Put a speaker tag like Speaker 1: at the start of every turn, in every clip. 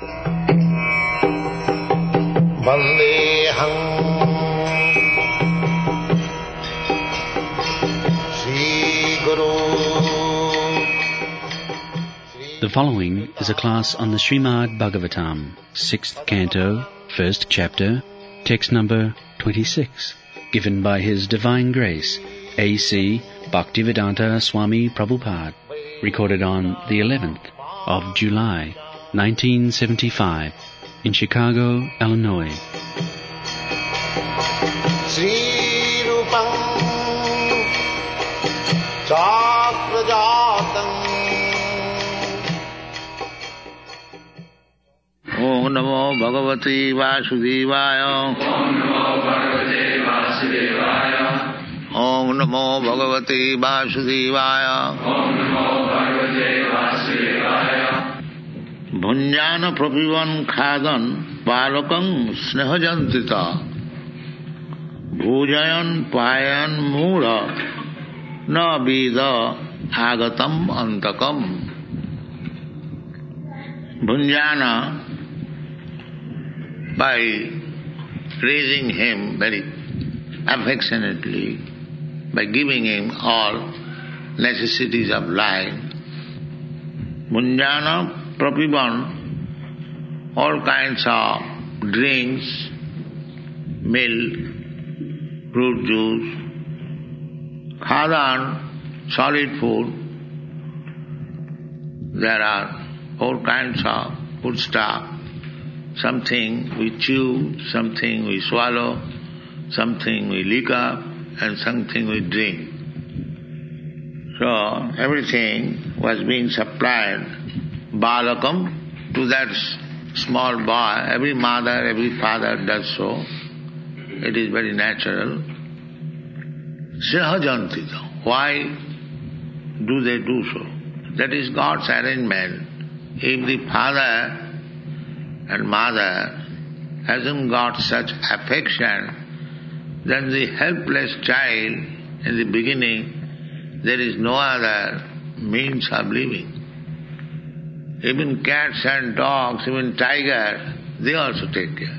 Speaker 1: Vandeham Sri Guru.
Speaker 2: The following is a class on the Srimad Bhagavatam, 6th Canto, 1st Chapter, text number 26, given by His Divine Grace, A.C. Bhaktivedanta Swami Prabhupada, recorded on the 11th of July, 1975, in Chicago, Illinois.
Speaker 1: Sri Rupam Chakrajatam
Speaker 3: Om Namo Bhagavate Vasudevaya.
Speaker 4: Om Namo Bhagavate Vasudevaya.
Speaker 3: Om Namo Bhagavate Vasudevaya.
Speaker 4: Om Namo Bhagavate Vasudevaya.
Speaker 3: Bhunjana prapivan khadan balakam snehajantita. Bhujayan payan mura na vida agatam antakam. Bhunjana, by raising him very affectionately, by giving him all necessities of life, Bhunjana prapivan, all kinds of drinks, milk, fruit juice, khadan, solid food. There are all kinds of food stuff. Something we chew, something we swallow, something we lick up, and something we drink. So everything was being supplied, balakam, to that small boy. Every mother, every father does so. It is very natural. Sahajantita. Why do they do so? That is God's arrangement. If the father and mother hasn't got such affection, then the helpless child in the beginning, there is no other means of living. Even cats and dogs, even tigers, they also take care.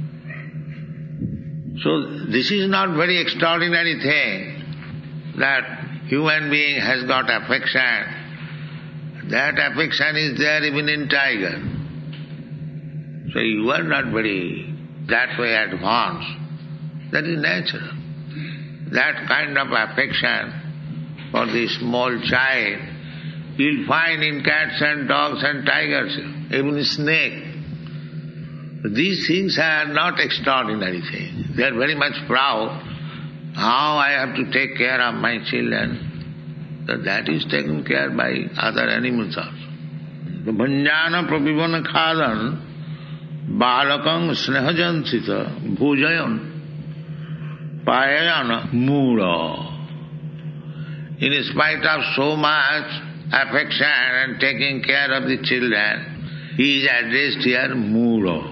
Speaker 3: So this is not very extraordinary thing that human being has got affection. That affection is there even in tiger. So you are not very that way advanced. That is natural. That kind of affection for the small child you'll find in cats and dogs and tigers, even snake. These things are not extraordinary things. They are very much proud. How I have to take care of my children. So that is taken care by other animals also. The Bhanjana prabhivana khadan balakam snehajansita bhujayan payayana mura. In spite of so much affection and taking care of the children, he is addressed here mura.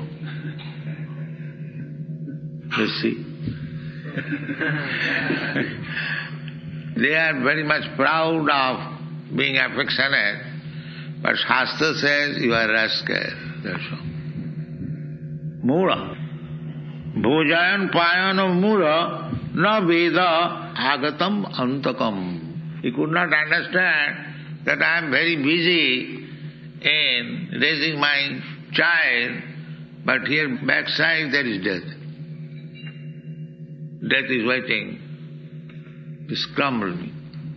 Speaker 3: You see? They are very much proud of being affectionate, but Shastra says you are rascal. That's all. Mura. Bhujayan payana mura na veda agatam antakam. He could not understand that I am very busy in raising my child, but here backside there is death. Death is waiting. Scramble me.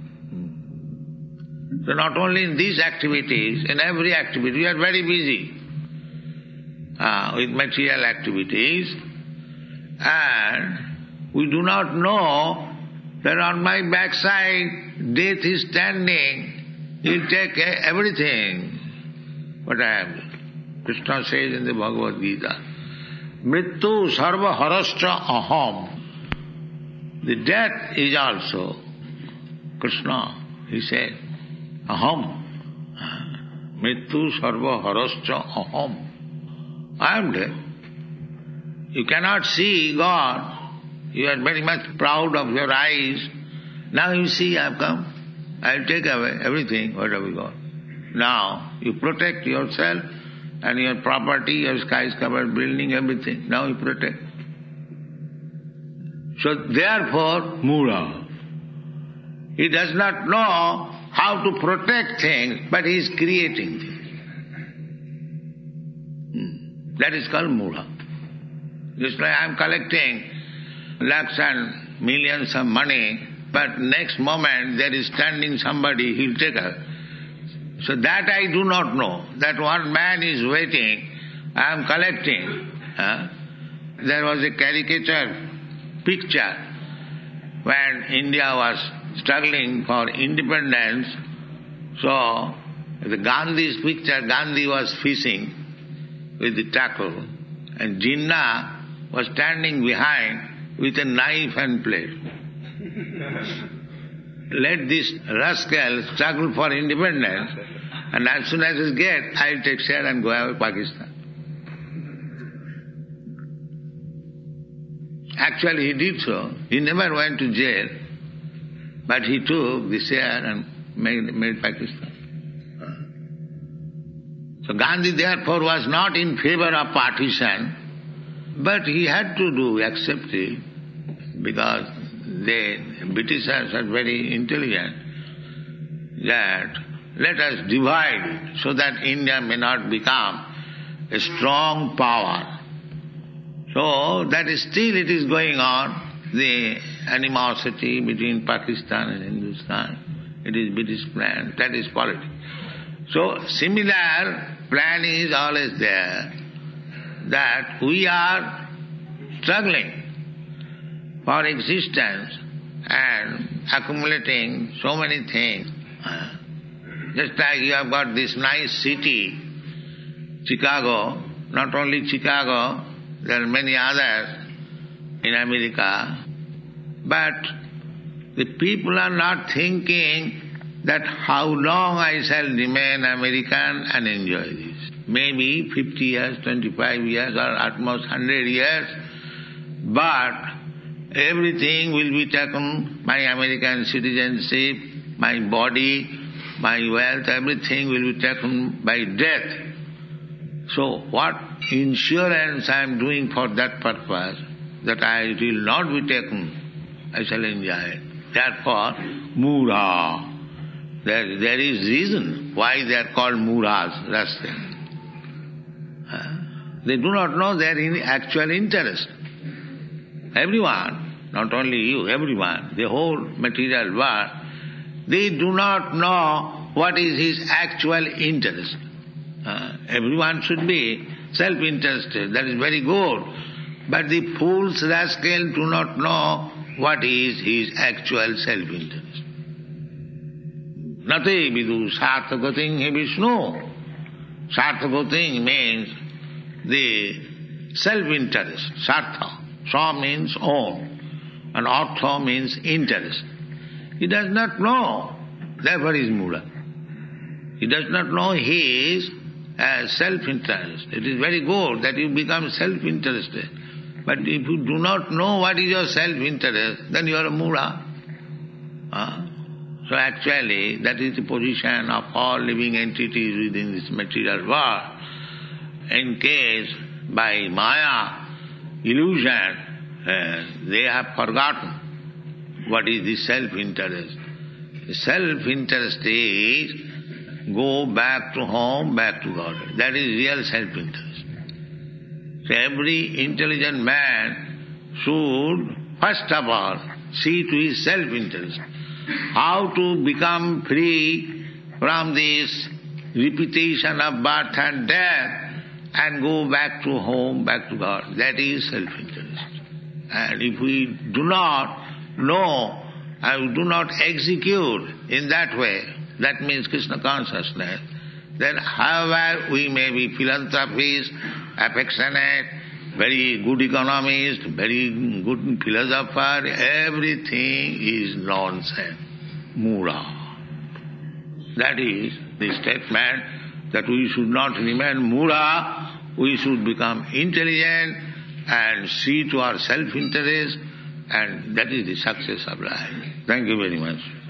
Speaker 3: So not only in these activities, in every activity, we are very busy with material activities, and we do not know that on my backside death is standing. He'll take everything. What I have done. Krishna says in the Bhagavad Gita, Mrityu sarva harascha aham. The death is also Krishna. He said, aham. Mrityu sarva harascha aham. I am dead. You cannot see God. You are very much proud of your eyes. Now you see I have come. I will take away everything, whatever you got. Now you protect yourself and your property, your skyscraper building, everything. Now you protect. So therefore, Mura. He does not know how to protect things, but he is creating things. That is called Mura. Just like I am collecting lakhs and millions of money, but next moment there is standing somebody, he will take her. So that I do not know. That one man is waiting, I am collecting. There was a caricature picture when India was struggling for independence. So the Gandhi's picture, Gandhi was fishing with the tackle, and Jinnah was standing behind with a knife and plate. Let this rascal struggle for independence, and as soon as he gets, I'll take share and go away to Pakistan. Actually, he did so. He never went to jail, but he took the share and made Pakistan. So Gandhi therefore was not in favor of partition, but he had to accept it, because the Britishers are very intelligent, that let us divide it so that India may not become a strong power. So that is still it is going on, the animosity between Pakistan and Hindustan. It is British plan, that is politics. So similar plan is always there, that we are struggling for existence and accumulating so many things. Just like you have got this nice city, Chicago, not only Chicago, there are many others in America, but the people are not thinking that how long I shall remain American and enjoy this. Maybe 50 years, 25 years, or at most 100 years, but everything will be taken, my American citizenship, my body, my wealth, everything will be taken by death. So what insurance I am doing for that purpose, that I will not be taken, I shall enjoy it. Therefore, Mura. There is reason why they are called Muras, rascals. They do not know their actual interest. Everyone, not only you, everyone, the whole material world, they do not know what is his actual interest. Everyone should be self-interested, that is very good. But the fools, rascal, do not know what is his actual self-interest. Nate vidu sarthagating he Vishnu. Sarthagating means the self-interest. Sartha. Sa means own. And artha means interest. He does not know. Therefore he is Mura. He does not know his self-interest. It is very good that you become self-interested. But if you do not know what is your self-interest, then you are a Mura. So actually, that is the position of all living entities within this material world. In case, by Maya, illusion, they have forgotten what is the self-interest. The self-interest is go back to home, back to God. That is real self-interest. So every intelligent man should, first of all, see to his self-interest. How to become free from this repetition of birth and death and go back to home, back to God. That is self-interest. And if we do not know and do not execute in that way, that means Krishna consciousness, then however we may be philanthropist, affectionate, very good economist, very good philosopher, everything is nonsense. Mura. That is the statement that we should not remain Mura, we should become intelligent and see to our self-interest, and that is the success of life. Thank you very much.